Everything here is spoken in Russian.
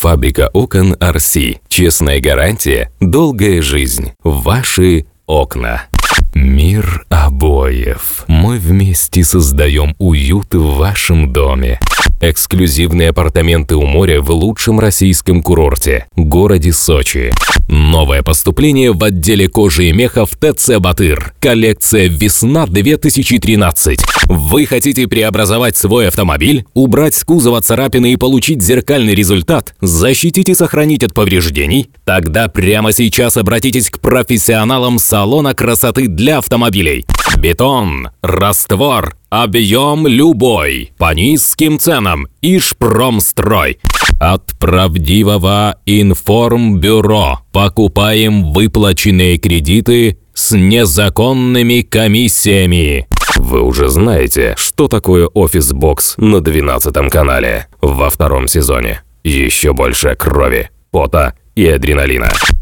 Фабрика окон RC. Честная гарантия, долгая жизнь. Ваши окна. Мир обоев. Мы вместе создаем уют в вашем доме. Эксклюзивные апартаменты у моря в лучшем российском курорте – городе Сочи. Новое поступление в отделе кожи и меха в ТЦ «Батыр». Коллекция «Весна-2013». Вы хотите преобразовать свой автомобиль, убрать с кузова царапины и получить зеркальный результат, защитить и сохранить от повреждений? Тогда прямо сейчас обратитесь к профессионалам салона красоты для автомобилей. Бетон, раствор, объем любой, по низким ценам. Ижпромстрой. От правдивого информбюро. Покупаем выплаченные кредиты с незаконными комиссиями. Вы уже знаете, что такое офис-бокс на 12 канале. Во втором сезоне еще больше крови, пота и адреналина.